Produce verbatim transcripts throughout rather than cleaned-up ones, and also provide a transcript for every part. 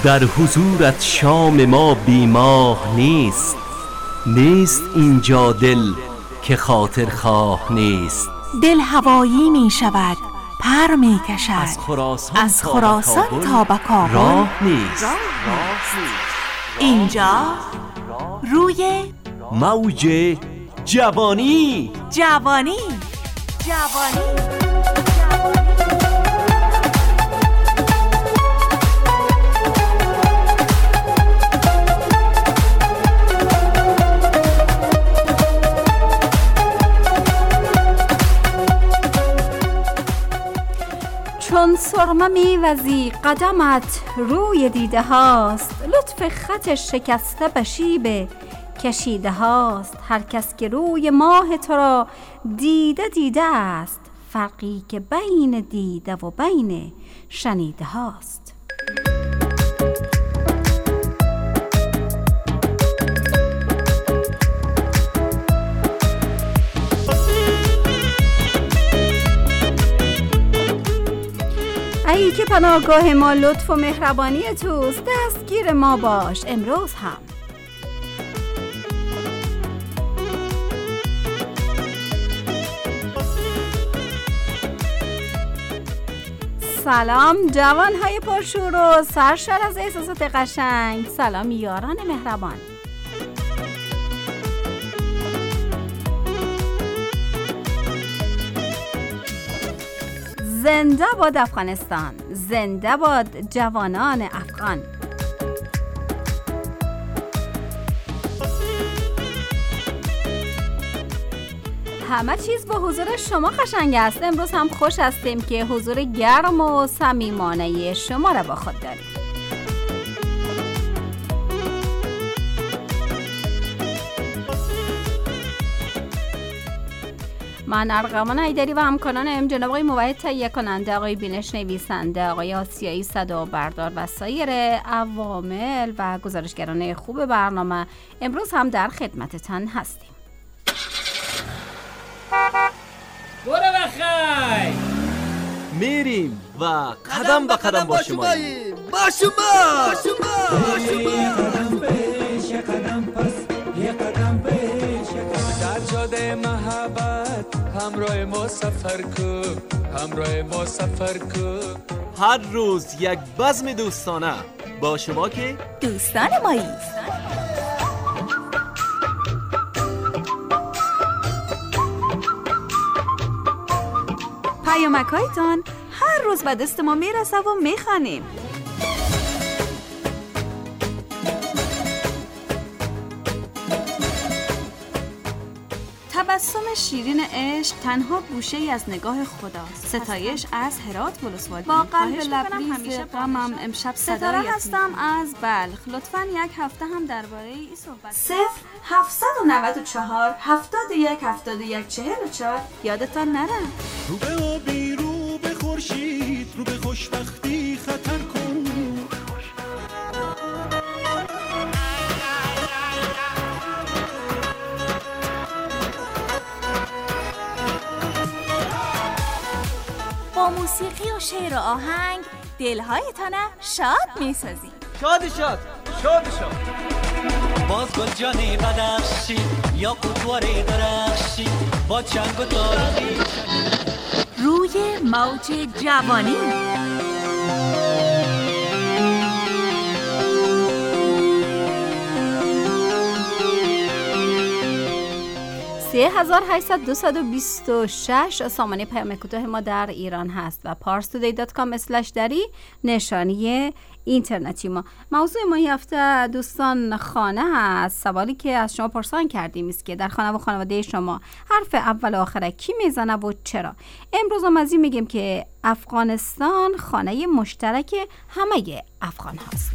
در حضورت شام ما بیماه نیست. نیست اینجا دل که خاطر خواه نیست. دل هوایی می شود، پر می کشد، از خراسان, از خراسان تا به کابل راه نیست. اینجا روی موج جوانی. جوانی جوانی چون سرمه میوزی قدمت روی دیده هاست، لطف خط شکسته به شیب کشیده هاست. هر کس که روی ماه تو را دیده دیده است، فرقی که بین دیده و بین شنیده هاست. ای که پناهگاه ما لطف و مهربانی توست، دستگیر ما باش امروز هم. سلام جوانهای پرشور و سرشار از احساسات قشنگ. سلام یاران مهربان. زنده باد افغانستان، زنده باد جوانان افغان. همه چیز با حضور شما قشنگ است. امروز هم خوش هستیم که حضور گرم و صمیمانه شما را با خود داریم. من ارقامان ایدری و همکارانم جناب آقای موحد تهیه کننده، آقای بینش نویسنده، آقای آسیایی صدا و بردار و سایر عوامل و گزارشگران خوب برنامه امروز هم در خدمتتان هستیم. برو بخیر میریم و قدم به قدم با شما با شما با شما با شما قدم پیش قدم پس یه قدم پیش در جاده محبت همراه ما سفر کن، همراه ما سفر کن. هر روز یک بزم دوستانه با شما که دوستان مایی. پیامک‌هایتان هر روز به دست ما میرسه و میخوانیم. تبسم شیرین عشق تنها گوشه ای از نگاه خداست. ستایش از هرات ولسوالی. با قلب لبریز غمم امشب ستاره هستم از بلخ. لطفاً یک هفته هم درباره این صحبت. صفر هفتصد و نود و چهار هفتاد و یک هفتاد و یک چهل و چهار یادتان نره. رو به آبی رو به خورشید رو به خوشبختی خطر کن. با موسیقی و شعر و آهنگ دلهایتان شاد میسازیم. شاد شاد شاد شاد. باز گل جانی بدخشی یا قطواری درخشی با چنگ و تاریخی روی موج جوانی. سه هزار و هشتصد و دویست و بیست و شش سامانه پیام کوتاه ما در ایران هست و پارس تودی دات کام اسلش دری نشانی اینترنتی ما. موضوع ما این هفته دوستان خانه هست. سوالی که از شما پرسان کردیم است که در خانه و خانواده شما حرف اول و آخر کی میزنه و چرا؟ امروز هم از این میگیم که افغانستان خانه مشترک همه افغان هاست.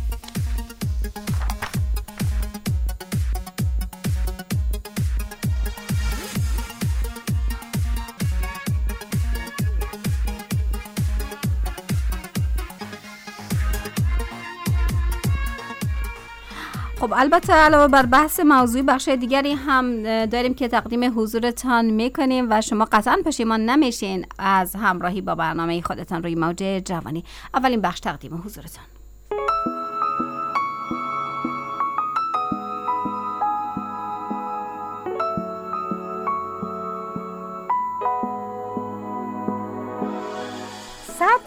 خب البته علاوه بر بحث موضوعی بخش دیگری هم داریم که تقدیم حضورتان میکنیم و شما قطعا پشیمان نمیشین از همراهی با برنامه خودتان روی موج جوانی. اولین بخش تقدیم حضورتان.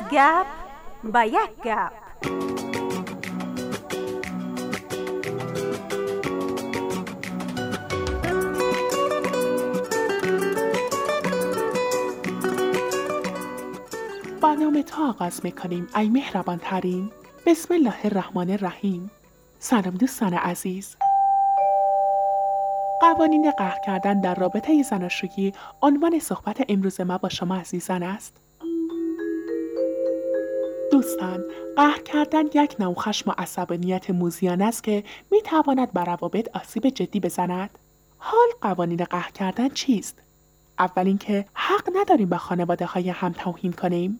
گپ با یک گپ. با نام تو آغاز میکنیم ای مهربان ترین. بسم الله الرحمن الرحیم. سلام دوستان عزیز. قوانین قهر کردن در رابطه زناشویی عنوان صحبت امروز ما با شما عزیزان است. دوستان، قهر کردن یک نوع خشم و عصبانیت موذیانه است که میتواند بر روابط آسیب جدی بزند. حال قوانین قهر کردن چیست؟ اول اینکه حق نداریم به خانواده‌های هم توهین کنیم.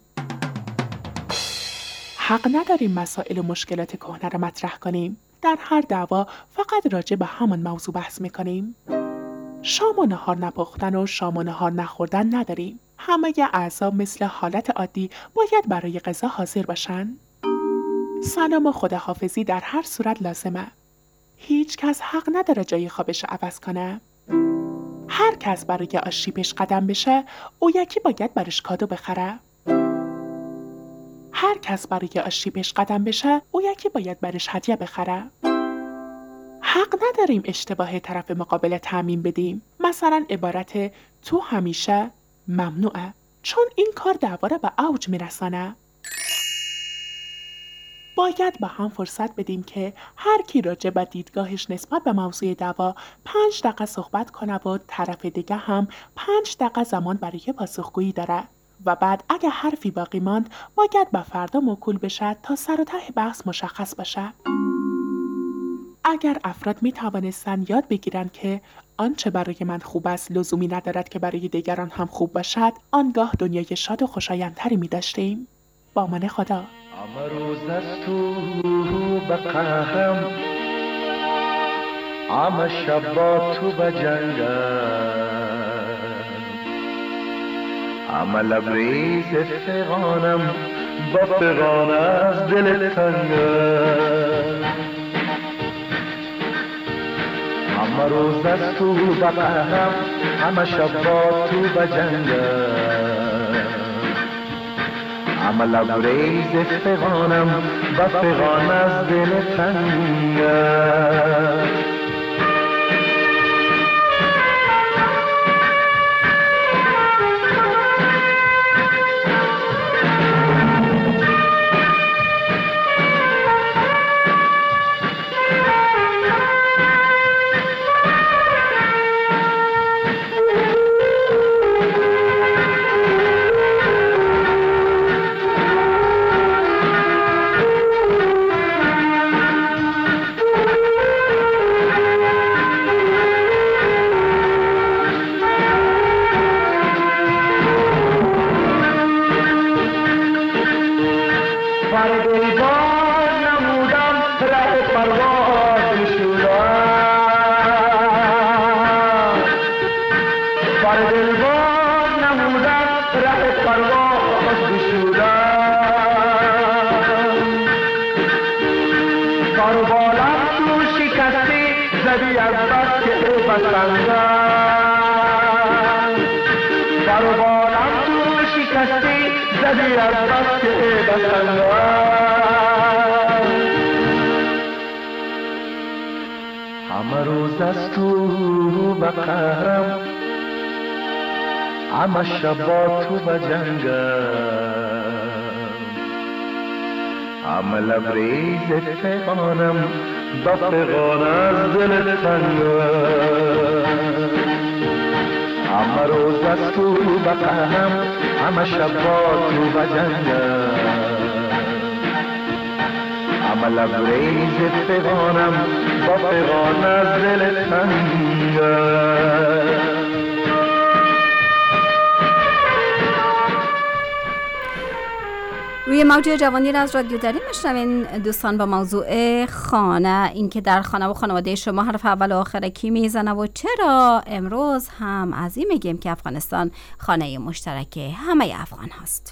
حق نداریم مسائل و مشکلات کهنه را مطرح کنیم. در هر دعوا فقط راجع به همان موضوع بحث میکنیم. شام و نهار نپختن و شام و نهار نخوردن نداریم. همه اعضا مثل حالت عادی باید برای غذا حاضر باشن. سلام و خداحافظی در هر صورت لازمه. هیچ کس حق نداره جای خوابش عوض کنه. هر کس برای آشتی پیش قدم بشه، او یکی باید برش کادو بخره. هر کس برای آشتی پیش قدم بشه، او یکی باید برش هدیه بخره. حق نداریم اشتباه طرف مقابل تعمیم بدیم. مثلا عبارت تو همیشه ممنوعه، چون این کار دعوا را به اوج میرسانه. باید با هم فرصت بدیم که هر کی راجع به دیدگاهش نسبت به موضوع دعوا پنج دقیقه صحبت کنه و طرف دیگه هم پنج دقیقه زمان برای پاسخگویی داره و بعد اگه حرفی باقی ماند باید به فردا موکول بشه تا سر و ته بحث مشخص بشه. اگر افراد می توانستن یاد بگیرن که آنچه برای من خوب است لزومی ندارد که برای دیگران هم خوب باشد، آنگاه دنیای شاد و خوشایندتری می داشتیم. با من خدا. همه روز از تو به قهرم، همه شب با تو به جنگم، همه لبریز فغانم با فغان از دل تنگم. همه روز از تو به قهرم، همه شب با تو به جنگم، همه لبریز فغانم با فغان از دل تنگم. همه روز از تو به قهرم، همه شب با تو به جنگم، همه لبریز فغانم با فغان از دل تنگم. همه روز از تو به قهرم، همه شب با تو به جنگم، همه لبریز فغانم با فغان از دل تنگم. روی موج جوانی را از رادیو داریم میشنوین دوستان با موضوع خانه، این که در خانه و خانواده شما حرف اول و آخر کی میزنه و چرا. امروز هم از این میگیم که افغانستان خانه مشترک همه افغان هست.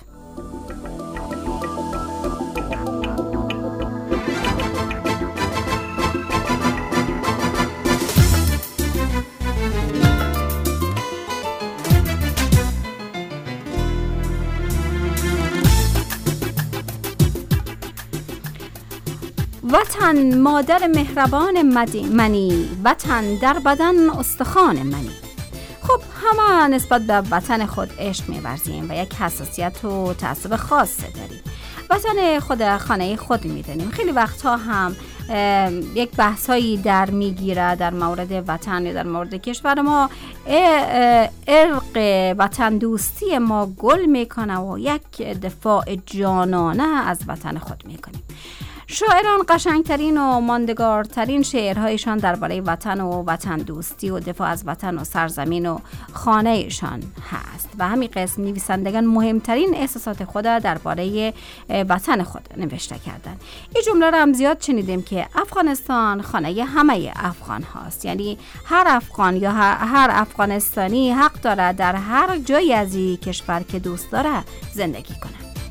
وطن مادر مهربان منی، وطن در بدن استخوان منی. خب همه نسبت به وطن خود عشق می‌ورزیم و یک حساسیت و تعصب خاص داریم. وطن خود خانه خود می‌دانیم. خیلی وقتها هم یک بحثایی در میگیره در مورد وطن یا در مورد کشور ما، ارق وطن دوستی ما گل میکنه و یک دفاع جانانه از وطن خود میکنیم. شاعران قشنگترین و ماندگارترین شعرهایشان درباره وطن و وطن دوستی و دفاع از وطن و سرزمین و خانهشان هست و همین قسم نویسندگان مهمترین احساسات خود درباره وطن خود نوشته کردند. این جمله را هم زیاد شنیدیم که افغانستان خانه همه افغان هاست، یعنی هر افغان یا هر افغانستانی حق داره در هر جایی از این کشور که دوست داره زندگی کنه.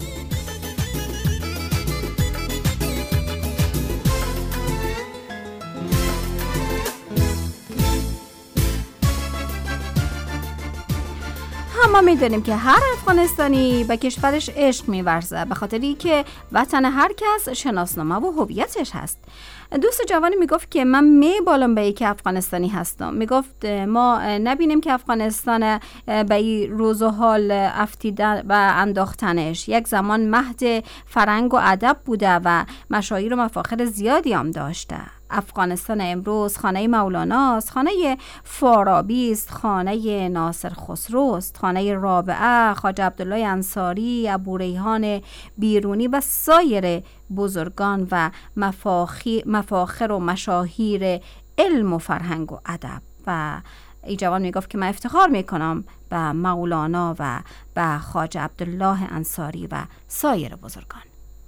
ما میدونیم که هر افغانستانی به کشورش عشق میورزه به خاطری که وطن هر کس شناسنامه و هویتش هست. دوست جوانی میگفت که من میبالم به ای که افغانستانی هستم. میگفت ما نبینیم که افغانستان به این روز و حال افتیدن و انداختنش یک زمان مهد فرهنگ و ادب بوده و مشاهیر و مفاخر زیادی هم داشته. افغانستان امروز خانه مولاناست، خانه فارابی است، خانه ناصر خسرو است، خانه رابعه، خواجه عبدالله انصاری، ابو ریحان بیرونی و سایر بزرگان و مفاخر و مشاهیر علم و فرهنگ و ادب. و این جوان میگفت که من افتخار میکنم به مولانا و به خواجه عبدالله انصاری و سایر بزرگان.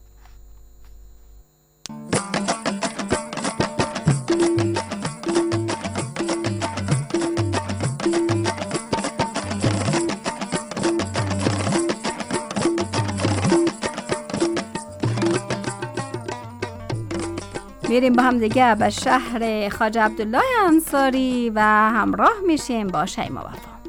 میریم با هم دیگه به شهر خواجه عبدالله انصاری و همراه میشیم با شیما وفا.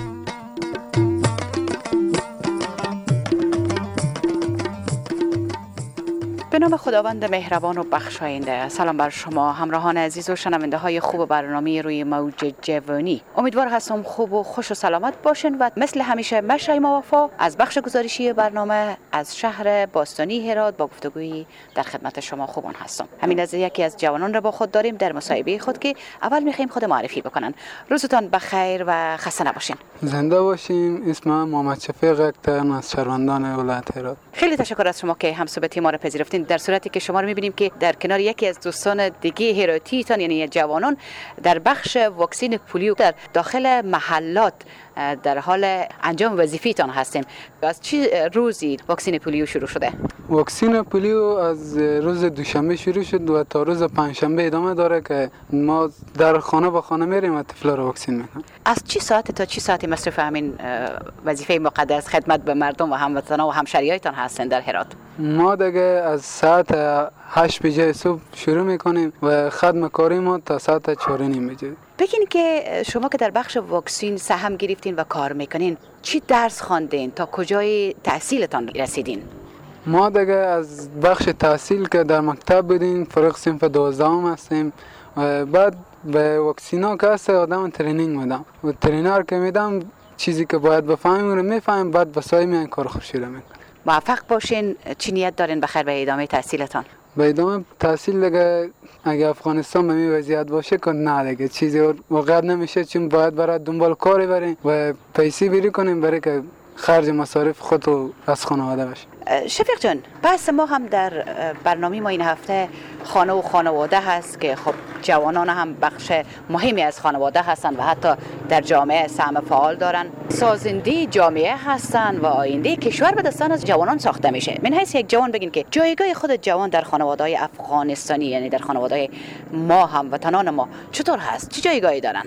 به نام خداوند مهربان و بخشاینده. سلام بر شما همراهان عزیز و شنونده های خوب برنامه روی موج جوانی. امیدوار هستم خوب و خوش و سلامت باشین و مثل همیشه من شیما وفا از بخش گزارشی برنامه از شهر باستانی هرات با گفتگویی در خدمت شما خوبان هستم. همین از یکی از جوانان را با خود داریم در مصاحبه خود که اول میخوایم خود معرفی بکنن. روزتان بخیر و خسته نباشین. زنده باشیم. اسمم محمد شفیق اکتر از شهروندان ولایت هرات. خیلی تشکر از شما که همصحبتی ما را پذیرفتین. در صورتی که شما رو می‌بینیم که در کنار یکی از دوستان دیگه هراتیتان یعنی جوانان در بخش واکسین پولیو در داخل محلات در حال انجام وظیفه‌تان هستیم. از چی روزی واکسین پولیو شروع شده؟ واکسین پولیو از روز دوشنبه شروع شد و تا روز پنجشنبه ادامه داره که ما در خانه با خانه میریم و طفلا رو واکسین میکنیم. از چی ساعت تا چی ساعتی مصرف همین وظیفه مقدس خدمت به مردم و هموطنان و همشهریایتان هستین در هرات؟ ما دیگه از ساعت هشت بجه صبح شروع میکنیم و خدمت کاری ما تا ساعت چهار نیم بجه. بگین که شما که در بخش واکسین سهم گرفتین و کار میکنین چی درس خواندین تا کجای تحصیلتان رسیدین؟ ما دیگه از بخش تحصیل که در مکتب بودیم فرق صنف دوازدهم هستیم و بعد به واکسینا که هست آدم ترینینگ میدم و ترینر که میدم چیزی که باید بفهمیم رو میفهمیم بعد به سایه میان کار خوب شروع میکنیم. موفق باشین. چی نیت دارین بخیر به ادامه تحصیلتان؟ به ادامه تحصیل دیگه اگه افغانستان به این وضعیت باشه که نه دیگه چیزی واقعا نمیشه، چون باید برای دنبال کاری بریم و پیسه بری کنیم برای که خرج مصارف خود و از خانواده بشه. شفیق جان، بحث ما هم در برنامه ما این هفته خانه و خانواده هست که خب جوانان هم بخش مهمی از خانواده هستند و حتی در جامعه سهم فعال دارن. سازنده جامعه هستند و آینده کشور به دستان از جوانان ساخته میشه. من حیث یک جوان بگین که جایگاه خود جوان در خانواده‌های افغانستانی یعنی در خانواده‌های ما هم وطنان ما چطور هست؟ چه جایگاهی دارن؟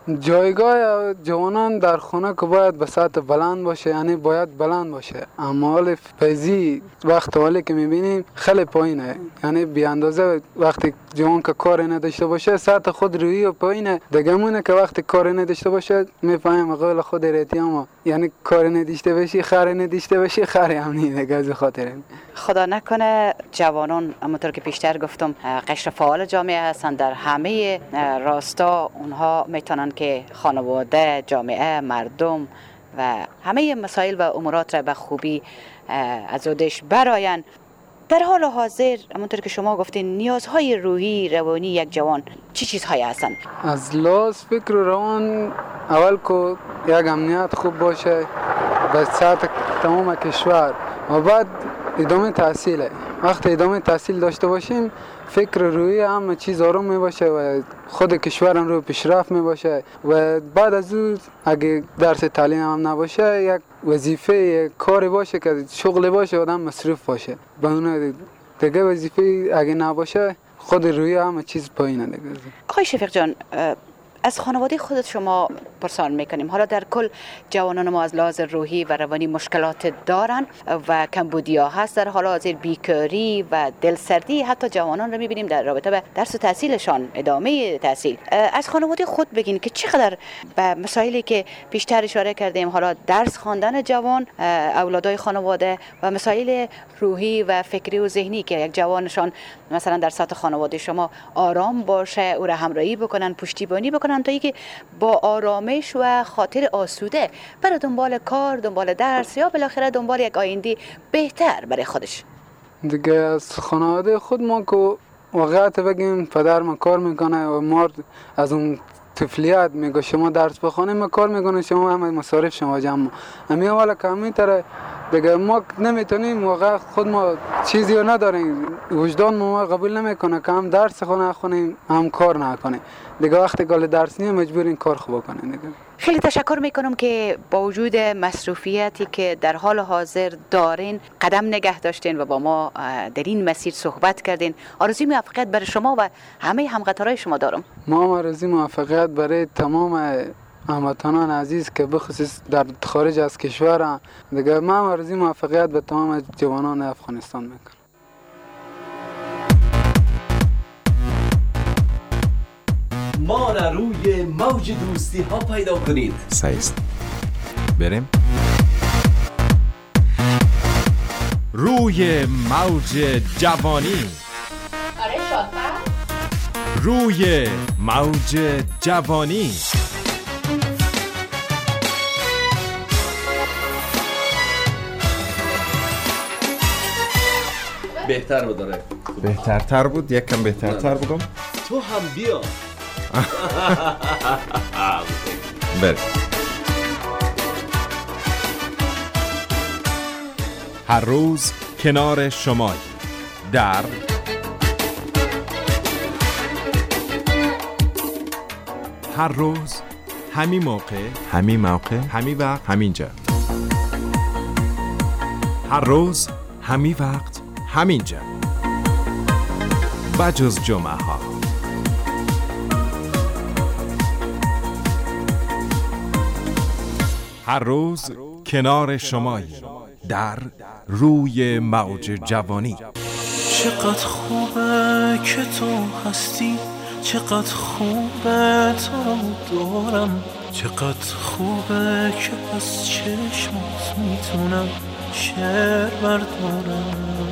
جایگاه جوانان در خانه که باید به سطح بلند باشه، یعنی باید بلند باشه، اما حال فیزی وقت حالی که میبینیم خیلی پایینه، یعنی بی اندازه وقتی جوان که کاری نداشته باشه سطح خود روی و پایینه. دیگه مونه که وقتی کاری نداشته باشه میفهمیم قول خود ریتی اما یعنی کار نداشته باشی خر نداشته باشی خر هم نی دیگه از خاطر این. خدا نکنه جوانان همونطور که پیشتر گفتم قشر فعال جامعه هستند، در همه راستا اونها میتونن که خانواده، جامعه، مردم و همه مسائل و امورات را به خوبی از خودش براین. در حال حاضر همونطور که شما گفتین نیازهای روحی روانی یک جوان چی چیزهایی هستن؟ از لحاظ فکر و روان اول که یک امنیت خوب باشه به سطح تمام کشور و بعد ادامه تحصیله. وقتی ادامه تحصیل داشته باشیم فکر روحی هم چیز آروم می باشه و خود کشور هم رو پیشرفت می باشه و بعد از اون اگه درس تعلیم هم نباشه یک وظیفه یک کاری باشه که شغل باشه آدم مصروف باشه. با اون دیگه وظیفه اگه نباشه خود روحی هم چیز پایینه دیگه. آقای شفیق جان، از خانواده خودت شما پرسان میکنیم، حالا در کل جوانان ما از لحاظ روحی و روانی مشکلات دارن و کمبودیا هست در حال حاضر، بیکاری و دلسردی، حتی جوانان رو میبینیم در رابطه به درس و تحصیلشان، ادامه تحصیل. از خانواده خود بگین که چقدر به مسائلی که پیشتر اشاره کردیم، حالا درس خواندن جوان، اولادای خانواده و مسائل روحی و فکری و ذهنی که یک جوانشان مثلا در سطح خانواده شما آرام باشه، او را همراهی بکنن، پشتیبانی بکنن تا اینکه با آرامش و خاطر آسوده برای دنبال کار، دنبال درس یا بالاخره دنبال یک آینده بهتر برای خودش. دیگه از خانواده خود ما که واقعیت بگیم پدر ما کار میکنه و ما از اون طفلیت میگه شما درس بخونه، ما کار میکنه، شما هم مصارف شما جمع. امی اولا که همین طرح دیگه ما نمیتونیم، واقعا خود ما چیزی رو نداریم، وجدان ما قبول نمیکنه که هم درس خونه خونیم هم کار نکنیم. دیگه وقتی که درس نیم مجبوریم کار خوب کنیم دیگه. خیلی تشکر میکنم که با وجود مصروفیتی که در حال حاضر دارین قدم نگه داشتین و با ما در این مسیر صحبت کردین. آرزوی موفقیت برای شما و همه همقطارای شما دارم. ما آرزوی موفقیت برای تمام هموطنان عزیز که بخصوص در خارج از کشور دیگه. ما آرزوی موفقیت به تمام جوانان افغانستان میکنم. ما را روی موج دوستی ها پیدا کنید. سایست بریم روی موج جوانی. آره شاطر. روی موج جوانی. بهتر بود داره. بهترتر بود، یک کم بهترتر بگم. تو هم بیا. بریم. هر روز کنار شمای در هر روز همین موقع همین موقع همین وقت همینجا. هر روز همین وقت همینجا بجز جمعه ها. هر روز کنار شمایی در روی موج جوانی. چقدر خوبه که تو هستی، چقدر خوبه تو دارم، چقدر خوبه که از چشمات میتونم شعر بردارم.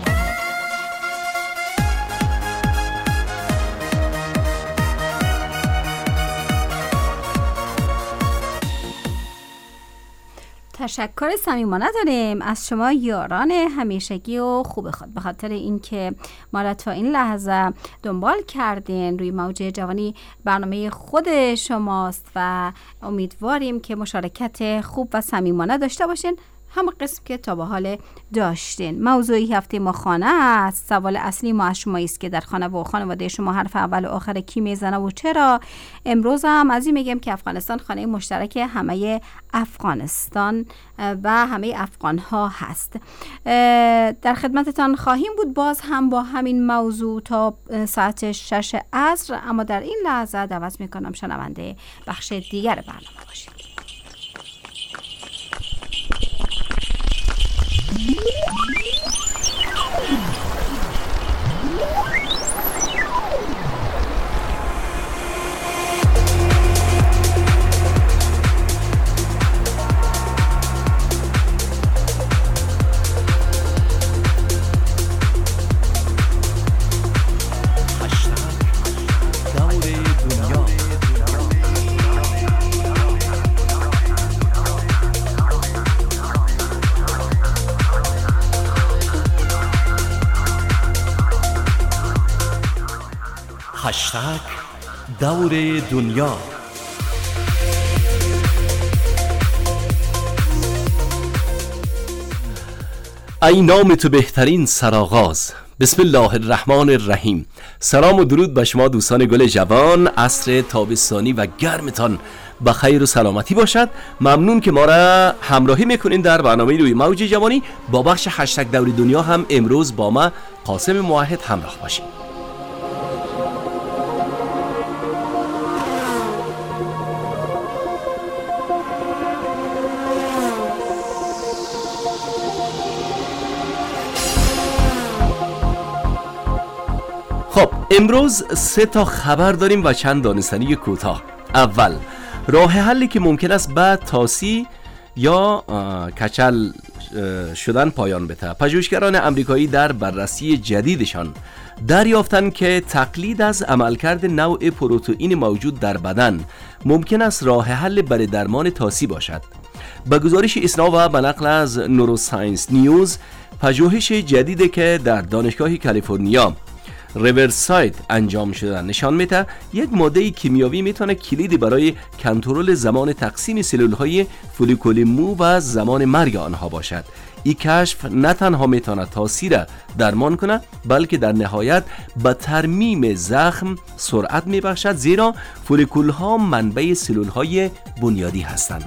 تشکر صمیمانه داریم از شما یاران همیشگی و خوب خود، به خاطر اینکه ما را تا این لحظه دنبال کردین. روی موج جوانی برنامه خود شماست و امیدواریم که مشارکت خوب و صمیمانه داشته باشین، همه قسم که تا به حال داشتین. موضوعی هفته ما خانه است. سوال اصلی ما از شما است که در خانه و خانواده شما حرف اول و آخر کی میزنه و چرا؟ امروز هم از این میگم که افغانستان خانه مشترک همه افغانستان و همه افغان ها هست. در خدمتتان خواهیم بود باز هم با همین موضوع تا ساعت شش عصر، اما در این لحظه دعوت میکنم شنونده بخش دیگر برنامه باشید. هشتگ دور دنیا. ای نام تو بهترین سرآغاز. بسم الله الرحمن الرحیم. سلام و درود به شما دوستان گل جوان. عصر تابستانی و گرمتان به خیر و سلامتی باشد. ممنون که ما را همراهی میکنین در برنامه روی موج جوانی. با بخش هشتگ دور دنیا هم امروز با ما قاسم موحد همراه باشین. خب امروز سه تا خبر داریم و چند دانستنی کوتاه. اول، راه حلی که ممکن است بعد تاسی یا کچل شدن پایان بده. پژوهشگران آمریکایی در بررسی جدیدشان دریافتند که تقلید از عملکرد نوع پروتئین موجود در بدن ممکن است راه حل برای درمان تاسی باشد. به گزارش اسنا و به نقل از نوروساینس نیوز، پژوهش جدیدی که در دانشگاه کالیفرنیا ریورساید انجام شده نشان میده یک ماده کیمیایی میتونه کلیدی برای کنترل زمان تقسیم سلول‌های فولیکول مو و زمان مرگ آنها باشد. این کشف نه تنها میتونه تاثیر درمان کنه، بلکه در نهایت به ترمیم زخم سرعت میبخشد، زیرا فولیکول ها منبع سلول‌های بنیادی هستند.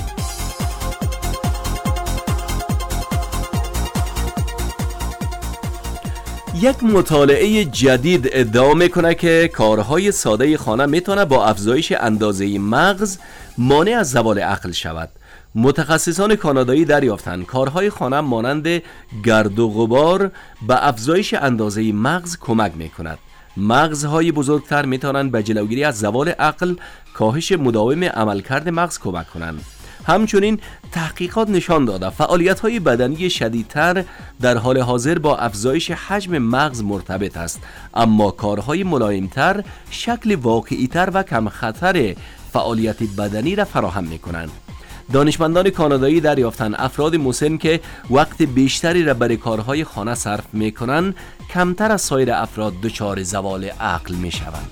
یک مطالعه جدید ادعا میکنه که کارهای ساده خانه میتونه با افزایش اندازه مغز مانع از زوال عقل شود. متخصصان کانادایی دریافتند کارهای خانه مانند گرد و غبار به افزایش اندازه مغز کمک میکند. مغزهای بزرگتر میتونن به جلوگیری از زوال عقل، کاهش مداوم عملکرد مغز کمک کنند. همچنین تحقیقات نشان داده فعالیت‌های بدنی شدیدتر در حال حاضر با افزایش حجم مغز مرتبط است، اما کارهای ملایمتر شکل واقعی‌تر و کم خطر فعالیت بدنی را فراهم می‌کنند. دانشمندان کانادایی دریافتند افراد مسن که وقت بیشتری را برای کارهای خانه صرف می‌کنند کمتر از سایر افراد دچار زوال عقل می‌شوند.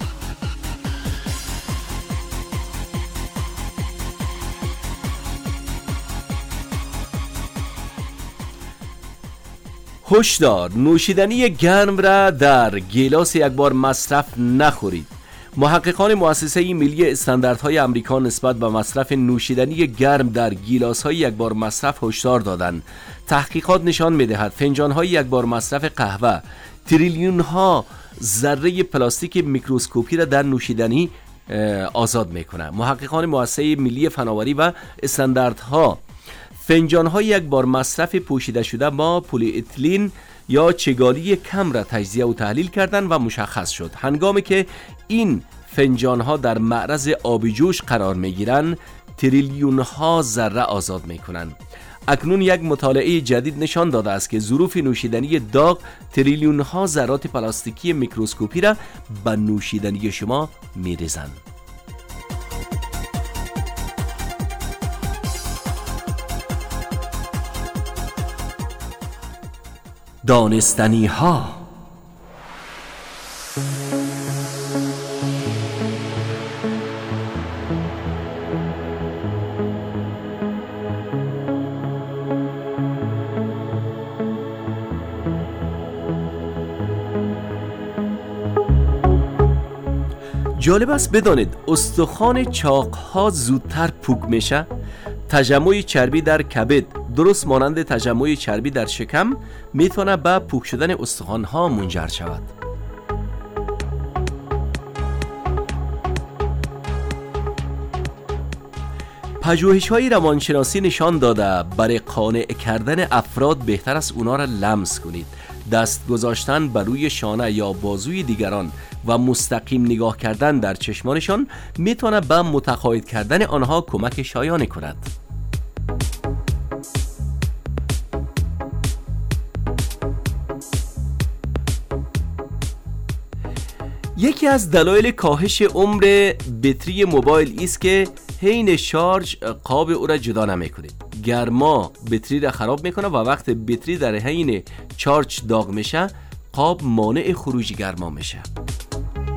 هشدار، نوشیدنی گرم را در گیلاس یک بار مصرف نخورید. محققان مؤسسه ملی استانداردهای آمریکا نسبت به مصرف نوشیدنی گرم در گیلاس‌های یک بار مصرف هشدار دادند. تحقیقات نشان می‌دهد فنجان‌های یک بار مصرف قهوه تریلیون‌ها ذره پلاستیک میکروسکوپی را در نوشیدنی آزاد می‌کنند. محققان مؤسسه ملی فناوری و استانداردها فنجان‌های یک بار مصرف پوشیده شده با پلی اتیلن یا چگالی کم را تجزیه و تحلیل کردند و مشخص شد هنگامی که این فنجان‌ها در معرض آب جوش قرار می‌گیرند تریلیون‌ها ذره آزاد می‌کنند. اکنون یک مطالعه جدید نشان داده است که ظروف نوشیدنی داغ تریلیون‌ها ذرات پلاستیکی میکروسکوپی را به نوشیدنی شما می‌ریزند. دانستنی ها. جالب است بدانید استخوان چاق ها زودتر پوک میشه. تجمع چربی در کبد درست مانند تجمع چربی در شکم میتونه به پوک شدن استخوان ها منجر شود. پژوهش‌های روانشناسی نشان داده برای قانع کردن افراد بهتر است اونا را لمس کنید. دست گذاشتن بر روی شانه یا بازوی دیگران و مستقیم نگاه کردن در چشمانشان میتونه به متقاعد کردن آنها کمک شایانه کند. یکی از دلایل کاهش عمر بطری موبایل است که حین شارژ قاب او را جدا نمی‌کنید. گرما بطری را خراب میکنه و وقت بطری در حین چارج داغ میشه قاب مانع خروج گرما میشه.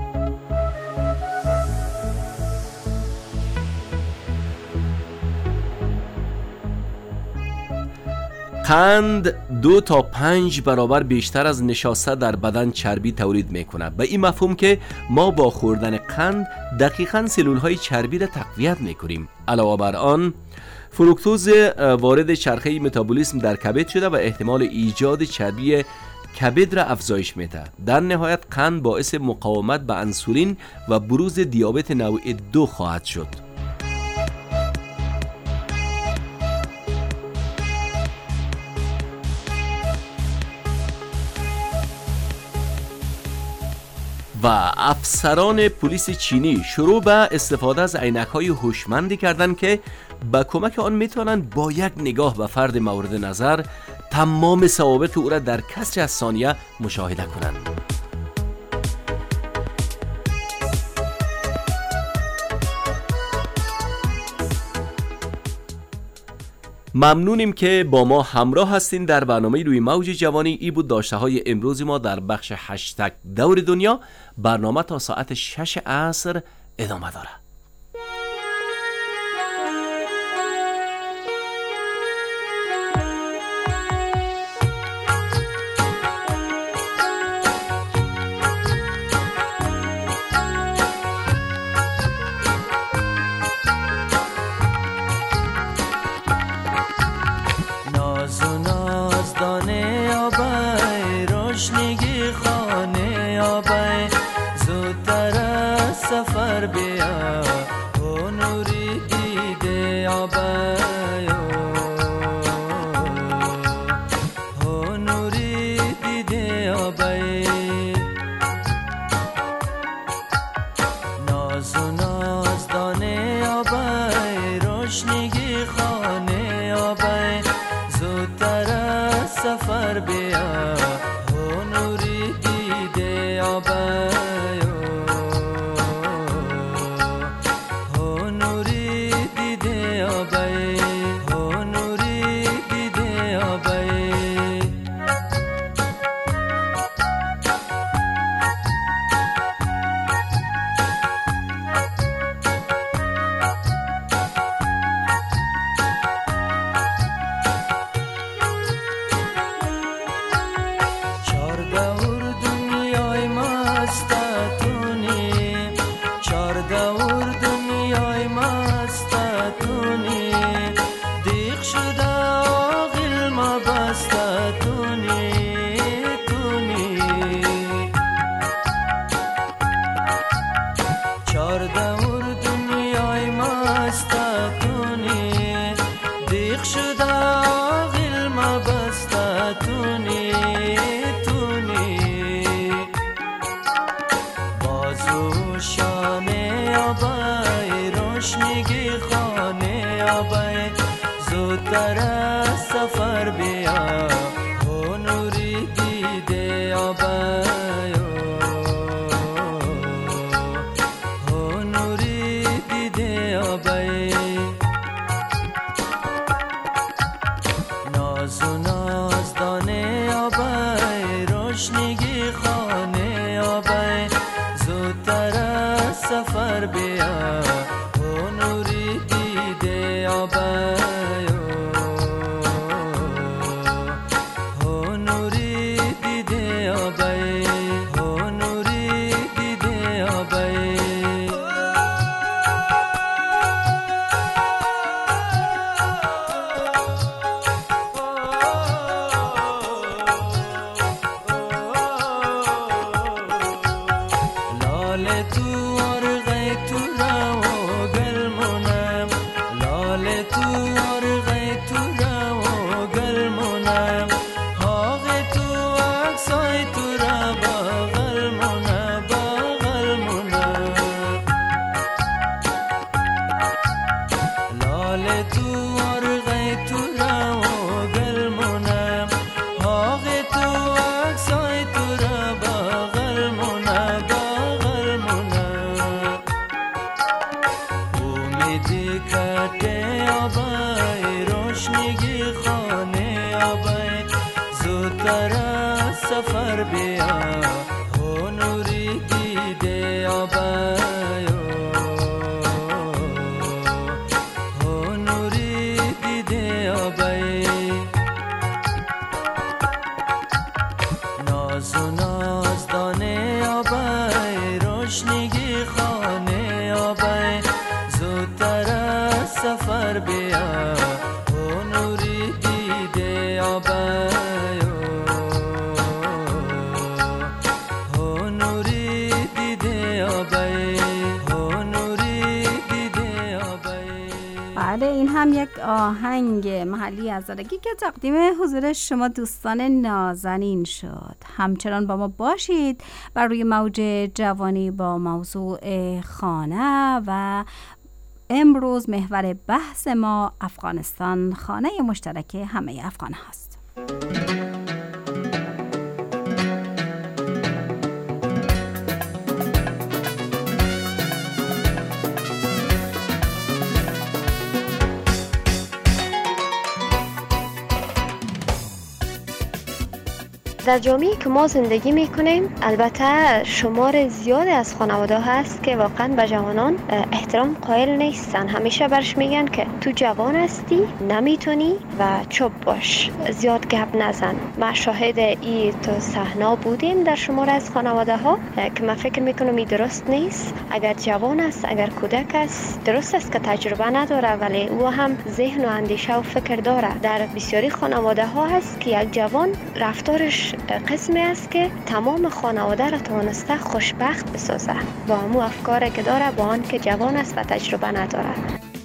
قند دو تا پنج برابر بیشتر از نشاسته در بدن چربی تولید میکنه. به این مفهوم که ما با خوردن قند دقیقاً سلول های چربی را تقویت میکنیم. علاوه بر آن فروکتوز وارد چرخه متابولیسم در کبد شده و احتمال ایجاد چربی کبد را افزایش میده. در نهایت قند باعث مقاومت به انسولین و بروز دیابت نوع دو خواهد شد. و افسران پلیس چینی شروع به استفاده از عینک‌های هوشمندی کردند که با کمک آن میتونند با یک نگاه به فرد مورد نظر تمام سوابق او را در کسری از ثانیه مشاهده کنند. ممنونیم که با ما همراه هستین در برنامه روی موج جوانی. ای بود داشته های امروز ما در بخش هشتگ دور دنیا. برنامه تا ساعت شش عصر ادامه داره. سفر بیا او نوری دیده آبایا او نوری دیده آبای ناز و نازدانه آبای روشنیگی خانه آبای زودتر سفر بیا او نوری دیده آبای زودتر سفر بیا او نوری دیده آبایا او نوری دیده آبای ناز و نازدانه آبای روشنیگی خانه آبای زودتر سفر بیا او نوری دیده آبای سفر بیا او نوری دیده آبایا او نوری دیده آبای هم یک آهنگ محلی از زادگی که تقدیم حضور شما دوستان نازنین شد. همچنان با ما باشید بر روی موج جوانی با موضوع خانه و امروز محور بحث ما افغانستان، خانه مشترک همه افغان هست. در جامعه‌ای که ما زندگی میکنیم البته شمار زیادی از خانواده هست که واقعا به جوانان احترام قائل نیستن. همیشه برش میگن که تو جوان هستی، نمیتونی و چوب باش، زیاد گپ نزن. ما شاهد این تو صحنه بودیم در شمار از خانواده ها که من فکر میکنم این درست نیست. اگر جوان است، اگر کودک است، درست است که تجربه نداره ولی او هم ذهن و اندیشه و فکر داره. در بسیاری خانواده ها هست که یک جوان رفتارش قسمی است که تمام خانواده را توانسته خوشبخت بسازه با همون افکاری که داره، با آن که جوان است و تجربه نداره.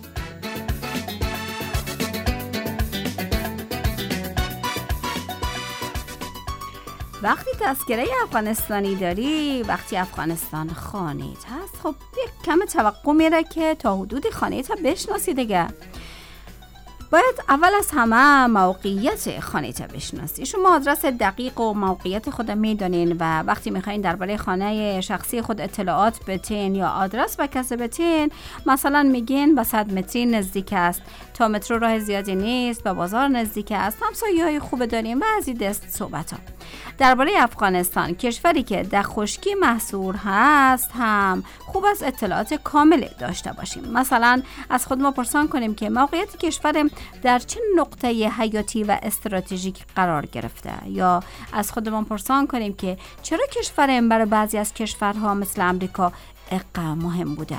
وقتی تذکره افغانستانی داری، وقتی افغانستان خانه‌ت هست، خب یک کم توقع میره که تا حدودی خانه‌ت بشناسی دیگه. باید اول از همه موقعیت خانه تا بشناسی. شما آدرس دقیق و موقعیت خود میدونین و وقتی میخواین درباره خانه شخصی خود اطلاعات بتین یا آدرس به کسی بتین، مثلا میگین به صد متری نزدیک است، تا مترو راه زیادی نیست، به بازار نزدیک است، همسایه‌های خوب داریم و از این دست صحبت ها. درباره افغانستان، کشوری که در خشکی محصور هست، هم خوب است اطلاعات کامل داشته باشیم. مثلا از خود ما پرسان کنیم که موقعیت کشور در چه نقطه حیاتی و استراتژیک قرار گرفته، یا از خودمان پرسان کنیم که چرا کشورم برای بعضی از کشورها مثل امریکا اینقدر مهم بوده.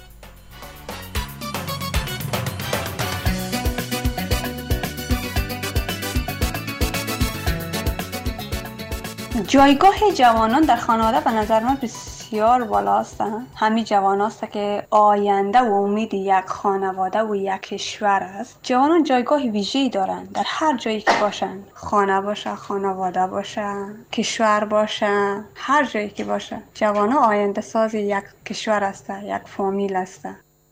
جایگاه جوانان در خانواده به نظر من بسیار بالاست. همین جوان است که آینده و امید یک خانواده و یک کشور است. جوانان جایگاه ویژه‌ای دارند در هر جایی که باشن، خانه باشه، خانواده باشه، کشور باشه، هر جایی که باشه. جوانان آینده ساز یک کشور است، یک فامیل است.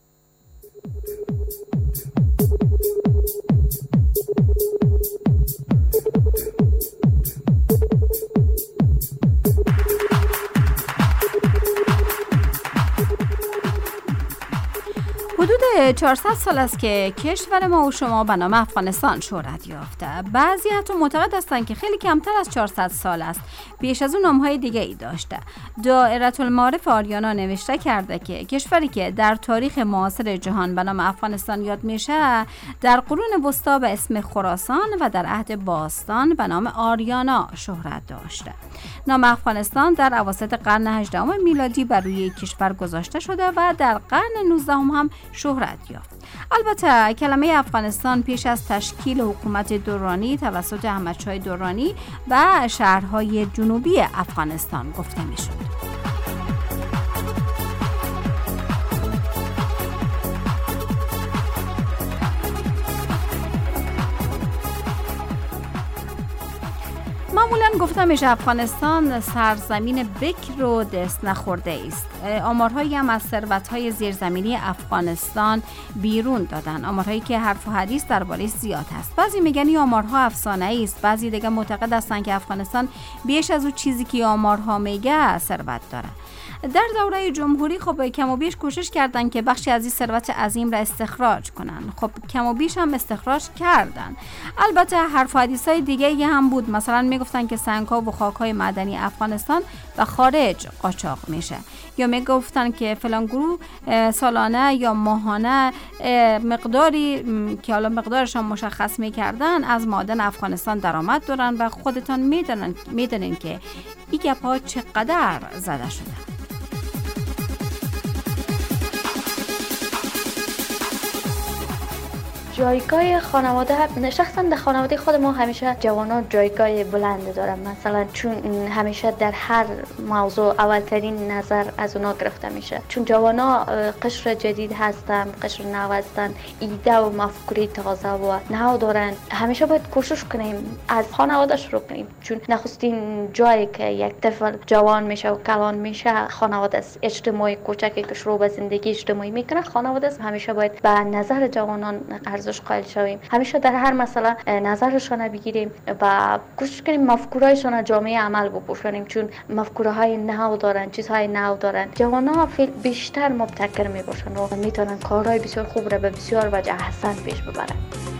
حدود چهارصد سال است که کشور ما و شما به نام افغانستان شهرت یافته. بعضی حتی معتقد هستند که خیلی کمتر از چهارصد سال است. پیش از اون نام‌های دیگه ای داشته. دائره المعارف آریانا نوشته کرده که کشوری که در تاریخ معاصر جهان به نام افغانستان یاد میشه، در قرون وسطا به اسم خراسان و در عهد باستان به نام آریانا شهرت داشته. نام افغانستان در اواسط قرن هجدهم میلادی بر روی کشور گذاشته شده و در قرن نوزدهم هم شهرت یافت. البته کلمه افغانستان پیش از تشکیل حکومت دورانی توسط احمدشاه دورانی و شهرهای جنوبی افغانستان گفته می شد. معمولاً گفته میشه افغانستان سرزمین بکر و دست نخورده است. آمارهایی هم از ثروت‌های زیرزمینی افغانستان بیرون دادن، آمارهایی که حرف و حدیث درباره‌اش زیاد هست. بعضی میگن این آمارها افسانه‌ای است، بعضی دیگه معتقد هستن که افغانستان بیش از اون چیزی که آمارها میگه ثروت داره. در دوره جمهوری خب کم و بیش کوشش کردن که بخشی از این ثروت عظیم را استخراج کنن. خب کم و بیش هم استخراج کردن. البته حرف و حدیثای دیگه هم بود. مثلا میگفتن که سنگ‌ها و خاک‌های معدنی افغانستان به خارج قاچاق میشه، یا میگفتن که فلان گروه سالانه یا ماهانه مقداری که حالا مقدارش هم مشخص میکردن از معدن افغانستان درآمد دارن و خودتان میدونن میدونین که این گپ‌ها چقدر زده شده. جایگاه خانواده، شخصا در خانواده خود ما همیشه جوانان جایگاه بلند دارن، مثلا چون همیشه در هر موضوع اولترین نظر از اونا گرفته میشه، چون جوانا قشر جدید هستن، قشر نو هستن، ایده و مفکوره تازه و نو دارن. همیشه باید کوشش کنیم از خانواده شروع کنیم، چون نخستین جایی که یک طفل جوان میشه و کلان میشه خانواده است. اجتماعی کوچکی که شروع به زندگی اجتماعی میکنه خانواده است. همیشه باید به نظر جوانان ارزش قائل شویم، همیشه در هر مسئله نظرشون بگیریم و کوشش کنیم مفکورهایشون جامعه عمل بپوشونیم، چون مفکوره های نو دارن، چیزهای نو دارن. جوانان بیشتر مبتکر میباشن و میتونن کارهای بسیار خوب را به بسیار وجه حسن پیش ببرن.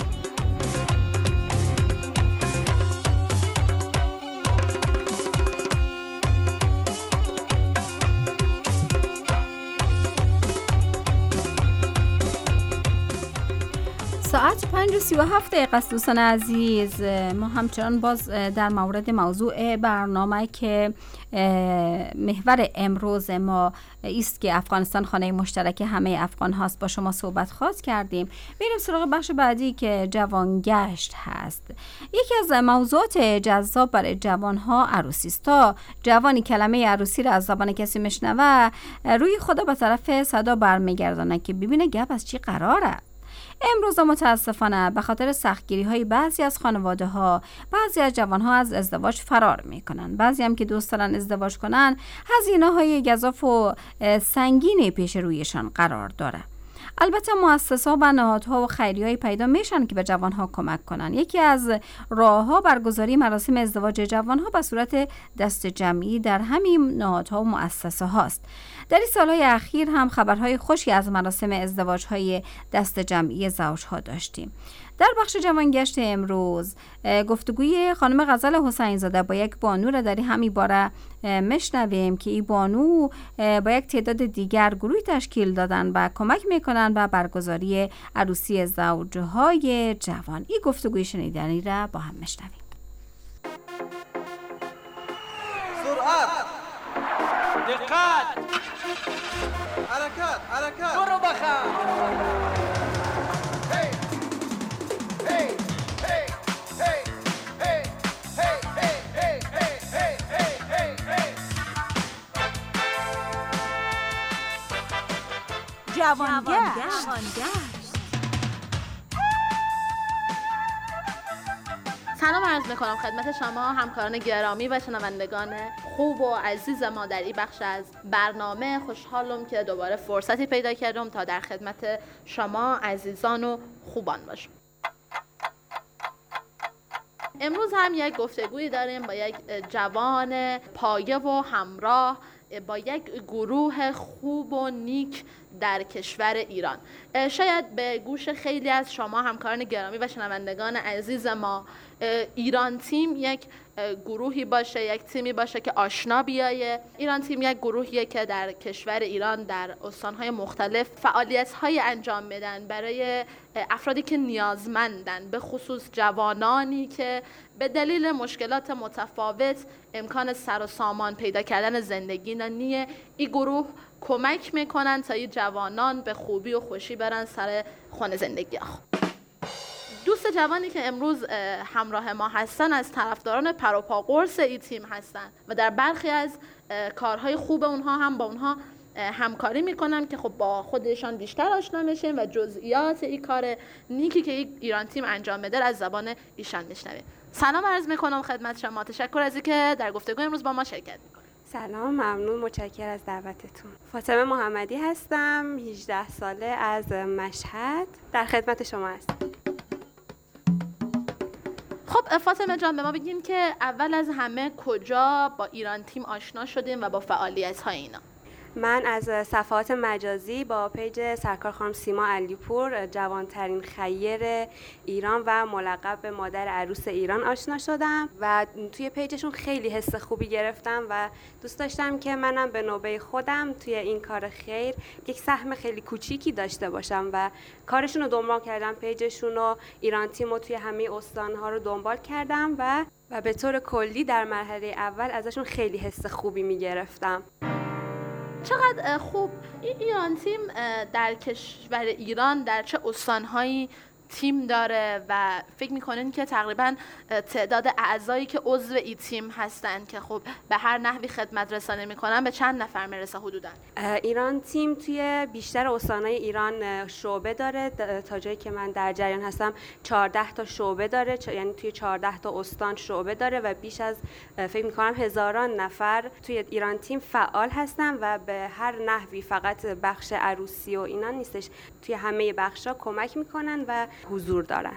ساعت پنج و سی و هفت دقیقه است دوستان عزیز. ما همچنان باز در مورد موضوع برنامه که محور امروز ما است که افغانستان خانه مشترک همه افغان هاست با شما صحبت خواست کردیم. بریم سراغ بخش بعدی که جوانگشت هست. یکی از موضوعات جذاب برای جوان ها عروسی است. تا جوانی کلمه عروسی را از زبان کسی میشنوه روی خدا به طرف صدا برمیگردانه که ببینه گپ از چی قراره. امروز متاسفانه به خاطر سختگیری های بعضی از خانواده ها بعضی از جوان ها از ازدواج فرار میکنن. بعضی هم که دوست دارن ازدواج کنن هزینه های گزاف و سنگین پیش رویشان قرار داره. البته مؤسسات و نهادها و خیریه‌ای پیدا میشن که به جوانها کمک کنن. یکی از راه‌ها برگزاری مراسم ازدواج جوانها به صورت دست جمعی در همین نهادها و مؤسسه هاست. در این سالهای اخیر هم خبرهای خوشی از مراسم ازدواج‌های دست جمعی زوجها داشتیم. در بخش جوانگشت امروز گفتگوی خانم غزل حسین زاده با یک بانو را در همین باره میشنویم که این بانو با یک تعداد دیگر گروه تشکیل دادن و کمک میکنن به برگزاری عروسی زوجهای جوان. این گفتگوی شنیدنی را با هم میشنویم. سرعت، دقت، حرکت، حرکت، برو بخم. جوانگشت. سلام عرض میکنم خدمت شما همکاران گرامی و شنوندگان خوب و عزیز ما در این بخش از برنامه. خوشحالم که دوباره فرصتی پیدا کردم تا در خدمت شما عزیزان و خوبان باشم. امروز هم یک گفتگویی داریم با یک جوان پایه و همراه با یک گروه خوب و نیک در کشور ایران. شاید به گوش خیلی از شما همکاران گرامی و شنوندگان عزیز ما ایران تیم یک گروهی باشه، یک تیمی باشه که آشنا بیایه. ایران تیم یک گروهیه که در کشور ایران در استانهای مختلف فعالیت‌های انجام میدن برای افرادی که نیازمندن، به خصوص جوانانی که به دلیل مشکلات متفاوت امکان سر و سامان پیدا کردن زندگی نانیه. این گروه کمک میکنن تا این جوانان به خوبی و خوشی برن سر خانه زندگی ها. دوست جوانی که امروز همراه ما هستن از طرفداران پروپا قرص ای تیم هستن و در برخی از کارهای خوب اونها هم با اونها همکاری میکنم که خب با خودشان بیشتر آشنا میشیم و جزئیات این کار نیکی که ایران تیم انجام میده از زبان ایشان میشنویم. سلام عرض میکنم خدمت شما. تشکر از اینکه در گفتگو امروز با ما شرکت میکنید. سلام، ممنون، متشکرم از دعوتتون. فاطمه محمدی هستم، هجده ساله، از مشهد، در خدمت شما هستم. خب فاطمه جان، به ما بگین که اول از همه کجا با ایران تیم آشنا شدیم و با فعالیت‌های اینا؟ من از صفحات مجازی با پیج سرکار خانم سیما علیپور، جوانترین خیر ایران و ملقب به مادر عروس ایران آشنا شدم و توی پیجشون خیلی حس خوبی گرفتم و دوست داشتم که منم به نوبه خودم توی این کار خیر یک سهم خیلی کوچیکی داشته باشم و کارشون رو دنبال کردم. پیجشون و ایران تیم رو توی همه استان‌ها رو دنبال کردم و و به طور کلی در مرحله اول ازشون خیلی حس خوبی می‌گرفتم. چقدر خوب. این ایران تیم در کشور ایران در چه استان‌هایی تیم داره و فکر میکنین که تقریبا تعداد اعضایی که عضو ای تیم هستن که خب به هر نحوی خدمت رسانی میکنن به چند نفر میرسه حدودا؟ ایران تیم توی بیشتر استانهای ایران شعبه داره. تا جایی که من در جریان هستم چهارده تا شعبه داره، یعنی توی چهارده تا استان شعبه داره و بیش از فکر میکنم هزاران نفر توی ایران تیم فعال هستن و به هر نحوی، فقط بخش عروسی و اینا نیستش، توی همه بخشا کمک میکنن و حضور دارن.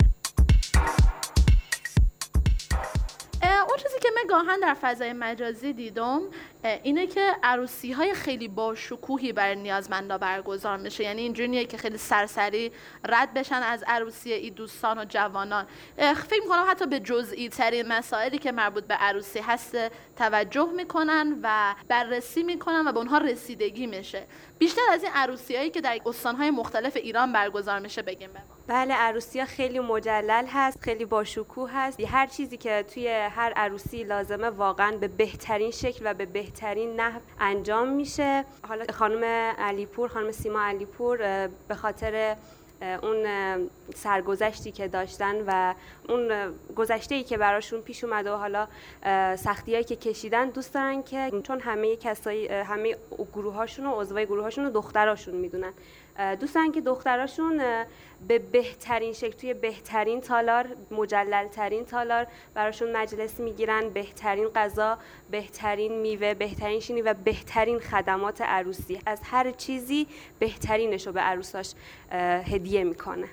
اون چیزی که من گاهن در فضای مجازی دیدم اینه که عروسی های خیلی با شکوهی برای نیازمندا برگزار میشه، یعنی اینجوری نیه که خیلی سرسری رد بشن از عروسی این دوستان و جوانان. فکر میکنم حتی به جزئی ترین مسائلی که مربوط به عروسی هست توجه میکنن و بررسی میکنن و به اونها رسیدگی میشه. بیشتر از این عروسی هایی که در استانهای مختلف ایران برگزار میشه بگیم به ما. بله، عروسی ها خیلی مجلل هست، خیلی با شکوه هست. هر چیزی که توی هر عروسی لازمه واقعا به بهترین شکل و به بهترین نحو انجام میشه. حالا خانم علیپور، خانم سیما علیپور به خاطر اون سرگذشتی که داشتن و اون گذشته‌ای که براشون پیش اومده و حالا سختی‌هایی که کشیدن، دوست دارن که چون همه کسایی، همه گروه‌هاشون و عضوای گروه‌هاشون رو دختراشون میدونن، دوست دارن که دختراشون به بهترین شکل توی بهترین تالار، مجلل‌ترین تالار براشون مجلس میگیرن، بهترین غذا، بهترین میوه، بهترین شیرینی و بهترین خدمات عروسی، از هر چیزی بهترینش رو به عروساش هدیه میکنه.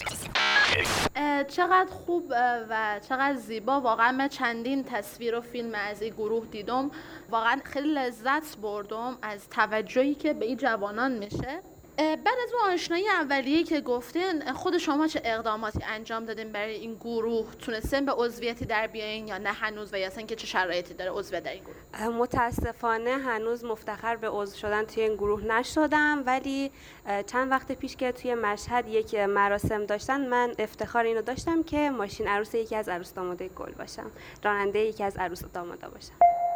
چقدر خوب و چقدر زیبا. واقعا من چندین تصویر و فیلم از این گروه دیدم، واقعا خیلی لذت بردم از توجهی که به این جوانان میشه. بعد از اون آشنایی اولیه‌ای که گفتین، خود شما چه اقداماتی انجام دادین برای این گروه؟ تونستین به عضویتی در بیاین یا نه هنوز، و یا اصلا که چه شرایطی داره عضو در این گروه؟ متاسفانه هنوز مفتخر به عضو شدن توی این گروه نشدم، ولی چند وقت پیش که توی مشهد یک مراسم داشتن، من افتخار اینو داشتم که ماشین عروس یکی از عروس دامادای گل باشم، راننده یکی از عروس دامادا باشم.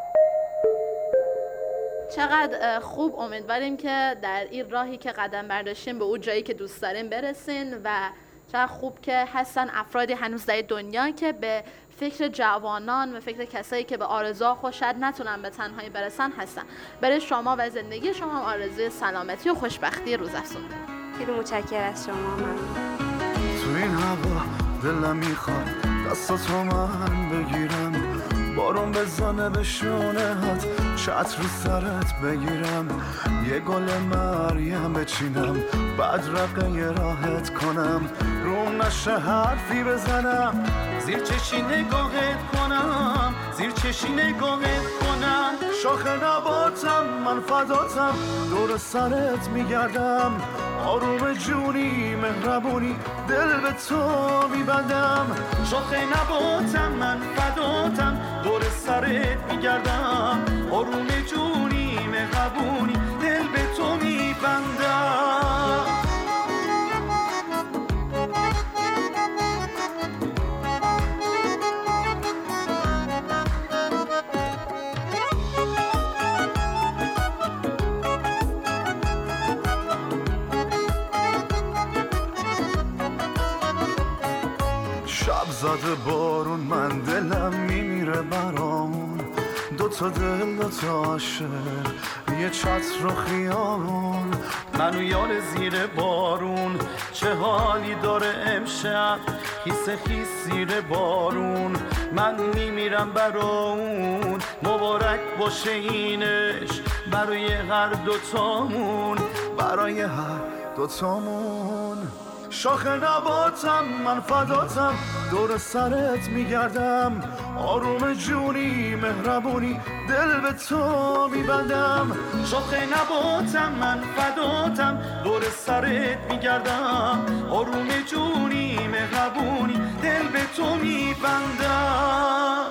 چقدر خوب. امیدواریم که در این راهی که قدم برداشتین به اون جایی که دوست دارین برسین و چقدر خوب که هستن افرادی هنوز در دنیا که به فکر جوانان و فکر کسایی که به آرزوها خود شاید نتونن به تنهایی برسن هستن. برای شما و زندگی شما آرزوی سلامتی و خوشبختی روزافزون داریم. خیلی متشکرم از شما. ممنون. تو این هوا دلم میخواد دستاتو من بگیرم، بارون بزنه به شونهات، چتر رو سرت بگیرم، یه گل مریم بچینم، بعد رقه راحت کنم، روم نشه حرفی بزنم، زیر چشی نگاهت کنم، زیر چشی نگاهت کنم، شاخ نباتم من فداتم، دور سرت میگردم، آروم جونی مهربونی دل به تو میبندم، شاخ نباتم من فداتم، دور سرت میگردم، آروم جونی مهربونی دل به تو میبندم. شب زده بارون من دلم میمیره برامون، دوتا دل دوتا عاشق یه چتر و خیابون، منو یار زیر بارون، چه حالی داره امشب، خیس خیس زیر بارون، من میمیرم برامون، مبارک باشه اینش برای هر دوتامون، برای هر دوتامون. شاخ نباتم من فداتم، دور سرت میگردم، آروم جونی مهربونی دل به تو میبندم، شاخ نباتم من فداتم، دور سرت میگردم، آروم جونی مهربونی دل به تو میبندم.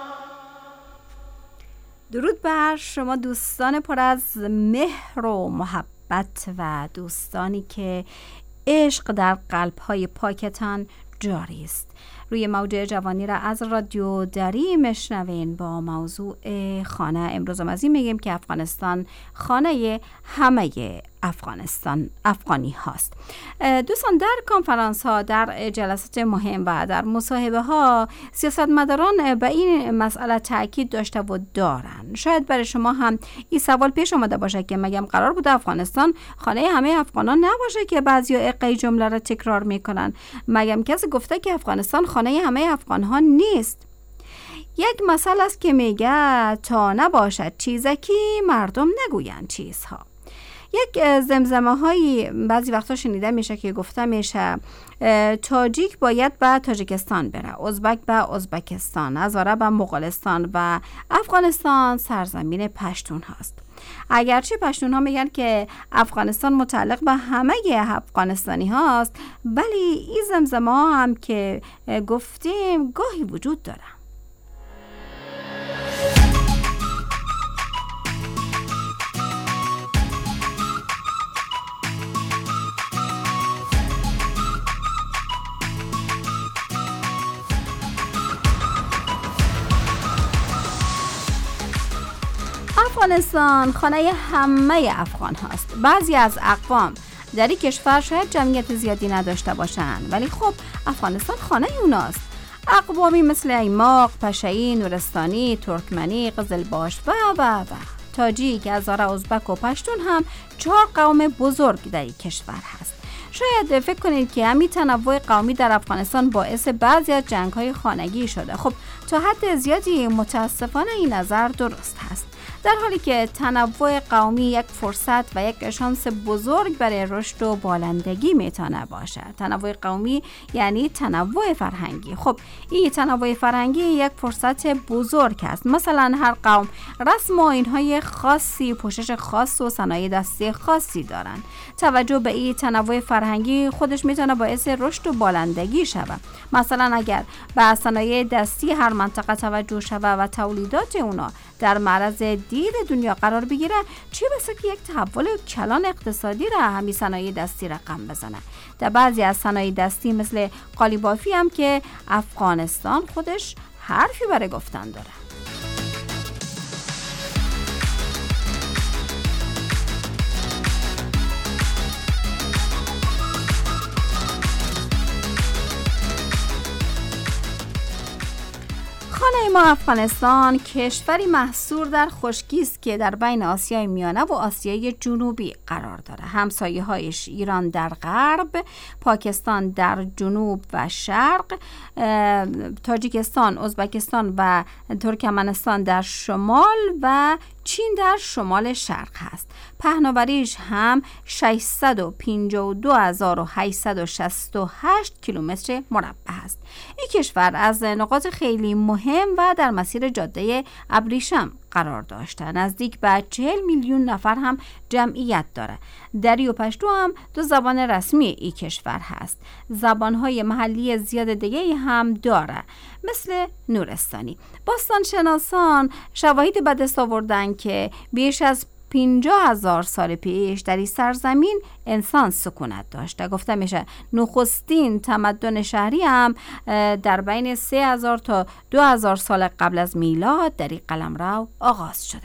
درود بر شما دوستان پر از مهر و محبت و دوستانی که عشق در قلب‌های پاکتان جاری است. روی موج جوانی را از رادیو دری مشنوین با موضوع خانه. امروز هم از این میگیم که افغانستان خانه همه افغانستان افغانی هاست. دوستان، در کنفرانس ها، در جلسات مهم و در مصاحبه ها سیاستمداران به این مسئله تاکید داشته و دارن. شاید برای شما هم این سوال پیش آمده باشه که مگم قرار بوده افغانستان خانه همه افغانان نباشه که بعضی اقای جمله را تکرار میکنن؟ مگم کسی گفته که افغانستان خانه همه افغان ها نیست؟ یک مسئله است که میگه تا نباشد چیزکی مردم نگویند چیزها. یک زمزمه هایی بعضی وقتا شنیده میشه که گفته میشه تاجیک باید به تاجیکستان بره، ازبک به ازبکستان، هزاره به مغولستان و افغانستان سرزمین پشتون هاست. اگرچه پشتون ها میگن که افغانستان متعلق به همه افغانستانی هاست، ولی این زمزمه ها هم که گفتیم گاهی وجود داره. افغانستان خانه همه افغان هاست. بعضی از اقوام در این کشور شاید جمعیت زیادی نداشته باشند، ولی خب افغانستان خانه اوناست. اقوامی مثل ایماق، پشایی، نورستانی، ترکمنی، قزلباش و و و تاجیک، هزاره، ازبک و پشتون هم چهار قوم بزرگ در این کشور هست. شاید فکر کنید که همین تنوع قومی در افغانستان باعث بعضی از جنگ‌های خانگی شده. خب تا حد زیادی متاسفانه این نظر درست هست، در حالی که تنوع قومی یک فرصت و یک شانس بزرگ برای رشد و بالندگی میتونه باشه. تنوع قومی یعنی تنوع فرهنگی. خب این تنوع فرهنگی یک فرصت بزرگ است. مثلا هر قوم رسم و آیین‌های خاصی، پوشش خاص و صنایع دستی خاصی دارن. توجه به این تنوع فرهنگی خودش میتونه باعث رشد و بالندگی شود. مثلا اگر به صنایع دستی هر منطقه توجه شود و تولیدات اونا در معرض دید دنیا قرار بگیره، چه بسا که یک تحول کلان اقتصادی را همین صنایع دستی رقم بزنه. در بعضی از صنایع دستی مثل قالیبافی هم که افغانستان خودش حرفی برای گفتن داره. خانه ما افغانستان کشوری محصور در خشکی است که در بین آسیای میانه و آسیای جنوبی قرار داره. همسایه‌هایش ایران در غرب، پاکستان در جنوب و شرق، تاجیکستان، ازبکستان و ترکمنستان در شمال و چین در شمال شرق هست. پهناوریش هم ششصد و پنجاه و دو هزار و هشتصد و شصت و هشت کیلومتر مربع است. این کشور از نقاط خیلی مهم و در مسیر جاده ابریشم قرار داشته. نزدیک به چهل میلیون نفر هم جمعیت داره. دری و پشتو هم دو زبان رسمی این کشور هست. زبانهای محلی زیاد دیگه هم داره، مثل نورستانی. باستان شناسان شواهدی به دست آوردن که بیش از پنجاه هزار سال پیش در این سرزمین انسان سکونت داشته. گفته میشه نخستین تمدن شهری هم در بین سه هزار تا دو هزار سال قبل از میلاد در این قلمرو آغاز شده.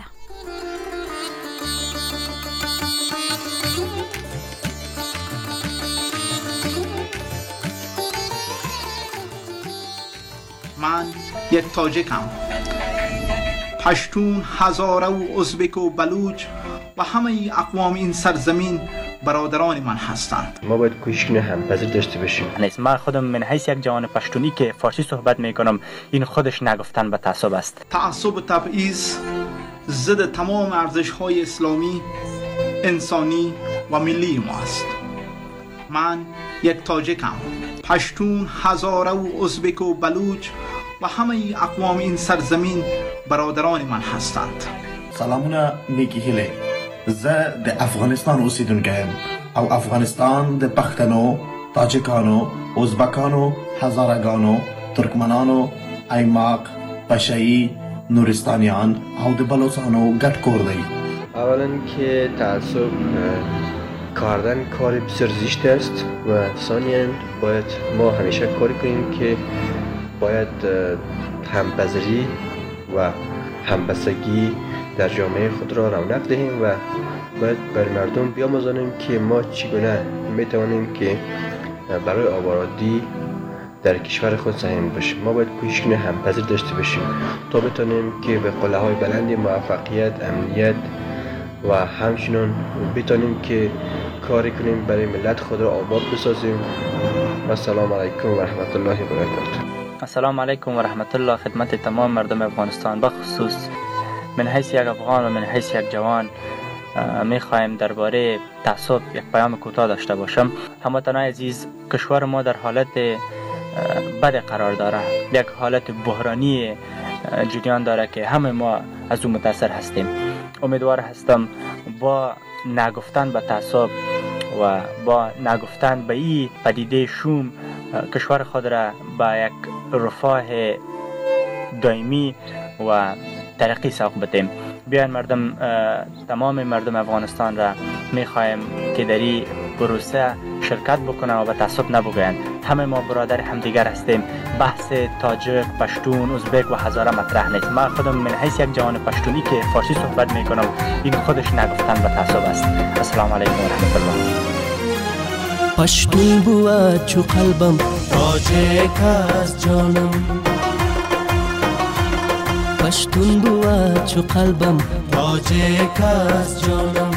من یک تاجیکم. پشتون، هزاره و ازبک و بلوچ و همه اقوام این سرزمین برادران من هستند. ما باید کوشش کنیم همپذیر داشته باشیم. نیست من خودم من حیث یک جوان پشتونی که فارسی صحبت میکنم، این خودش نگفتن به تعصب است. تعصب و تبعیض ضد تمام ارزش‌های اسلامی، انسانی و ملی ما است. من یک تاجیکم. پشتون، هزاره و ازبک و بلوچ و همه اقوام این سرزمین برادران من هستند. سلامونه نیکی هیله. زه د افغانستان اوسیدونکیم او افغانستان د پښتنو، تاجکانو، ازبکانو، هزارگانو، ترکمنانو، ایماق، پشایی، نورستانیان او د بلوچانو ګډ کور دی. اولا که تعصب کردن کار بسیار زشت است و ثانیاً باید ما همیشه کاری کنیم که باید همپذیری و همبستگی در جامعه خود را رونق دهیم و باید بر مردم بیاموزانیم که ما چگونه میتوانیم که برای آبادی در کشور خود سهم باشیم. ما باید کوشش کنیم همپذیر داشته باشیم تا بتونیم که به قله های بلند موفقیت، امنیت و همچنین بتونیم که کاری کنیم برای ملت خود را آباد بسازیم. و السلام علیکم و رحمت الله و برکاته. السلام علیکم و رحمت الله خدمت تمام مردم افغانستان، بخصوص من حیث یک افغان و من حیث یک جوان میخوایم درباره تعصب یک پیام کوتاه داشته باشم. هموطنان عزیز، کشور ما در حالت بد قرار داره، یک حالت بحرانی جریان داره که همه ما از اون متاثر هستیم. امیدوار هستم با نگفتن به تعصب و با نگفتن به این پدیده شوم کشور خود را به یک رفاه دائمی و ترقی سوق بدیم. بیاین مردم، تمام مردم افغانستان را میخوایم که در این پروسه شرکت بکنن و به تعصب نبگویند. همه ما برادر همدیگر هستیم. بحث تاجک، پشتون، ازبک و هزاره مطرح نیست. من خودم من حیث یک جوان پشتونی که فارسی صحبت میکنم، این خودش نگفتن به تعصب است. السلام علیکم و رحمت الله. پشتون بود چو قلبم، تاجک از جانم. پشتون بود چو قلبم، تاجک از جانم.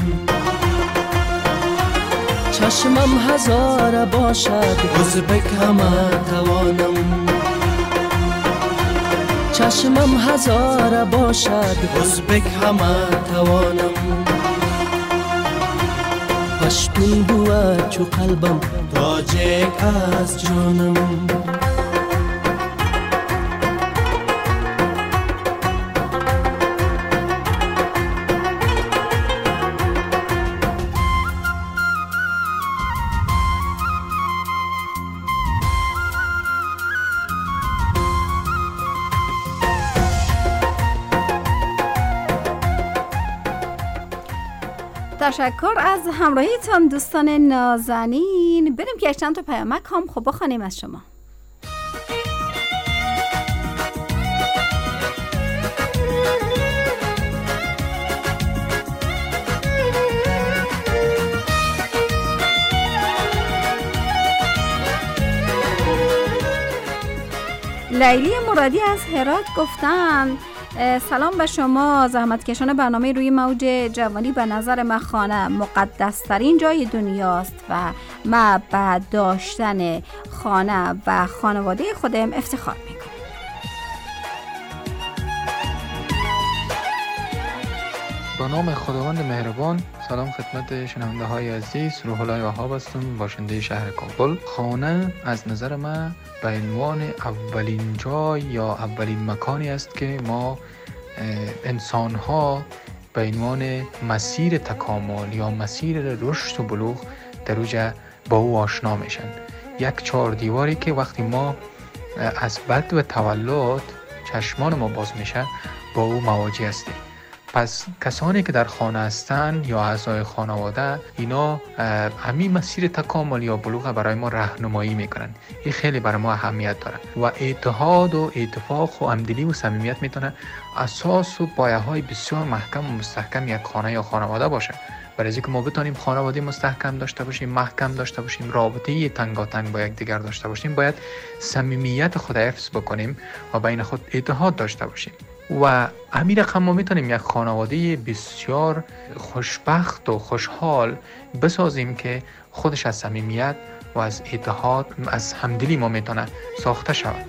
چشمم هزار باشد، ازبک همه توانم. چشمم هزار باشد، ازبک همه توانم. پشتون بود چو قلبم، تاجک از جانم. تشکر از همراهیتان دوستان نازنین. بریم که چند تا پیامک هم خوب بخوانیم از شما. لیلی مرادی از هرات گفتند سلام به شما زحمتکشان برنامه روی موج جوانی. به نظر من خانه مقدس ترین جای دنیاست و من به داشتن خانه و خانواده خودم افتخار میکنم. با نام خداوند مهربان. سلام خدمت شنونده های عزیز. روح الله وهاب هستم، باشنده شهر کابل. خانه از نظر من به عنوان اولین جای یا اولین مکانی است که ما انسان ها به عنوان مسیر تکامل یا مسیر رشد و بلوغ در اوجه با او آشنا میشن. یک چهار دیواری که وقتی ما از بعد و تولد چشمان ما باز میشه با او مواجه هستیم. پس کسانی که در خانه هستند یا اعضای خانواده، اینا همین مسیر تکامل یا بلوغ برای ما راهنمایی میکنن. این خیلی برای ما اهمیت داره و اتحاد و اتفاق و همدلی و صمیمیت میتونه اساس و پایه‌های بسیار محکم و مستحکم یک خانه یا خانواده باشه. برای اینکه ما بتونیم خانواده مستحکم داشته باشیم، محکم داشته باشیم، رابطه تنگاتنگ با یک دیگر داشته باشیم، باید صمیمیت خود حفظ بکنیم و بین خود اتحاد داشته باشیم. و همین رقم ما میتونیم یک خانواده بسیار خوشبخت و خوشحال بسازیم که خودش از صمیمیت و از اتحاد، از همدلی ما میتونه ساخته شود.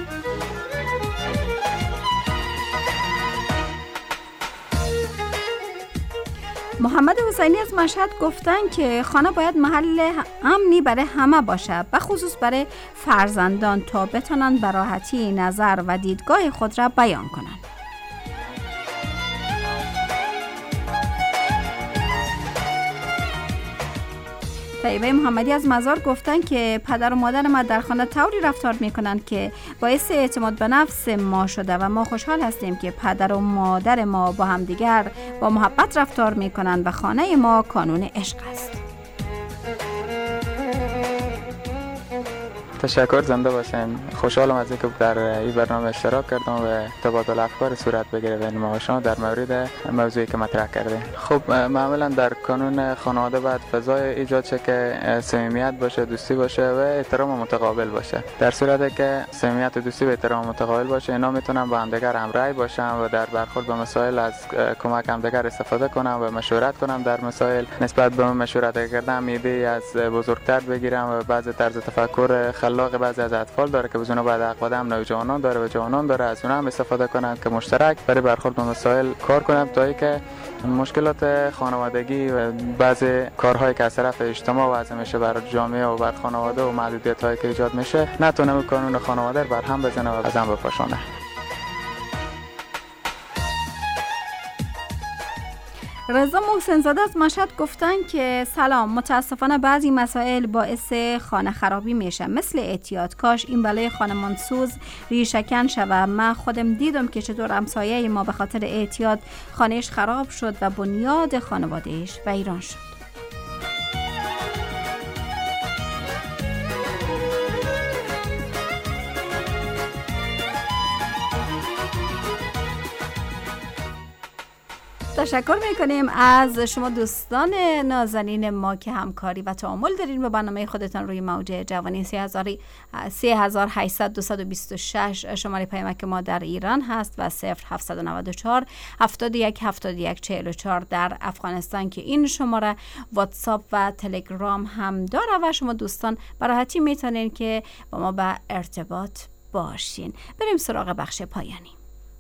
محمد حسینی از مشهد گفتن که خانه باید محل امنی برای همه باشه، به خصوص برای فرزندان تا بتونن به راحتی نظر و دیدگاه خود را بیان کنن. طیبه محمدی از مزار گفتن که پدر و مادر ما در خانه طوری رفتار میکنند که باعث اعتماد به نفس ما شده و ما خوشحال هستیم که پدر و مادر ما با همدیگر با محبت رفتار میکنند و خانه ما کانون عشق است. تشکر، زنده باشین. خوشحالم از اینکه در این برنامه اشتراک کردم و تبادل افکار صورت بگیره بین ما و شما در مورد موضوعی که مطرح کردیم. خب معمولا در قانون خانواده باید فضای ایجاد شه که صمیمیت باشه، دوستی باشه و احترام متقابل باشه. در صورتی که صمیمیت و دوستی و احترام متقابل باشه، اینا میتونن با همدیگر همراه باشن و در برخورد به مسائل از کمک همدیگر استفاده کنن و مشورت کنن در مسائل. نسبت به مشورت کردن ایده از بزرگتر بگیرن و بعضی طرز تفکر خلاق بعضی از اطفال داره که بزرگان بعد اقوام نوجوانان داره و جوانان داره، از اونها هم استفاده کنن که مشترک برای برخورد با مسائل کار کنن تا اینکه مشکلات خانوادگی و بعضی کارهایی که از طرف اجتماع وضع میشه بر جامعه و بر خانواده و محدودیت‌هایی که ایجاد میشه نتونه قانون خانواده بر هم بزنه و از هم بپاشونه. رضا محسن زاده از مشهد گفتن که سلام، متاسفانه بعضی مسائل باعث خانه خرابی میشه، مثل اعتیاد. کاش این بلای خانمانسوز ریشه‌کن شوه. من خودم دیدم که چطور همسایه ما به خاطر اعتیاد خانهش خراب شد و بنیاد خانوادهش ویران شد. تشکر میکنیم از شما دوستان نازنین ما که همکاری و تعامل دارین به برنامه خودتان روی موج جوانی. سه هزار و هشتصد دویست و بیست و شش شماره پیامک ما در ایران هست و صفر هفتصد و نود و چهار هفتاد و یک هفتاد و یک چهل و چهار در افغانستان که این شماره واتساپ و تلگرام هم داره و شما دوستان به راحتی میتونین که با ما به ارتباط باشین. بریم سراغ بخش پایانی.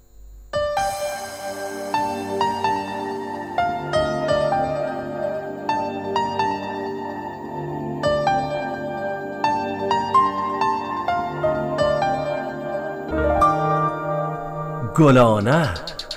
گلانه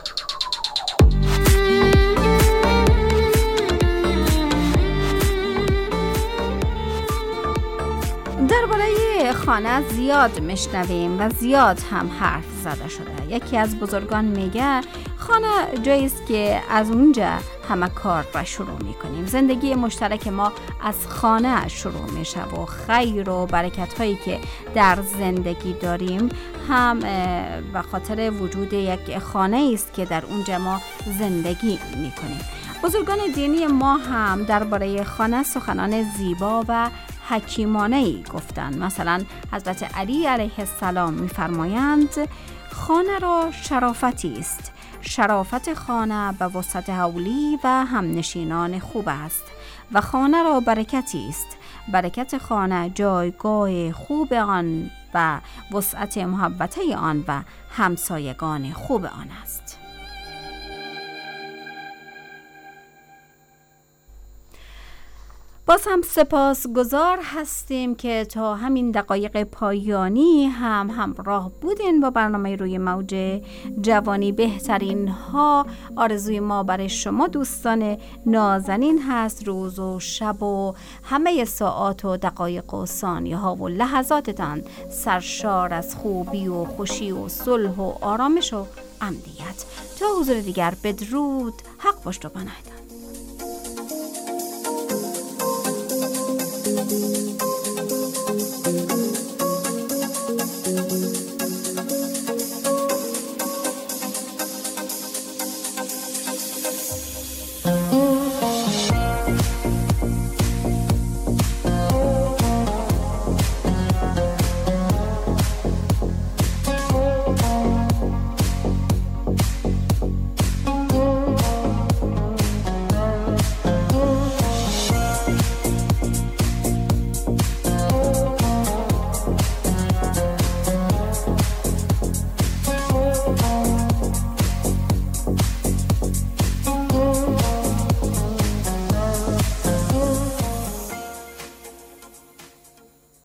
درباره خانه زیاد میشنویم و زیاد هم حرف زده شده. یکی از بزرگان میگه خانه جایی است که از اونجا همه کار را شروع میکنیم. زندگی مشترک ما از خانه شروع میشه و خیر و برکت هایی که در زندگی داریم هم به خاطر وجود یک خانه است که در اونجا ما زندگی میکنیم. بزرگان دینی ما هم درباره خانه سخنان زیبا و حکیمانه‌ای گفتند. مثلا حضرت علی علیه السلام می‌فرمایند خانه را شرافتی است. شرافت خانه به وسعت حولی و همنشینان خوب است و خانه را برکتی است. برکت خانه جایگاه خوب آن و وسعت محبته آن و همسایگان خوب آن است. باز هم سپاسگزار هستیم که تا همین دقایق پایانی هم همراه بودین با برنامه روی موج جوانی. بهترین ها آرزوی ما برای شما دوستان نازنین هست روز و شب و همه ساعات و دقایق و ثانیه ها و لحظاتتان سرشار از خوبی و خوشی و صلح و آرامش و امنیت. تا حضور دیگر بدرود، حق پشت و پناهتان.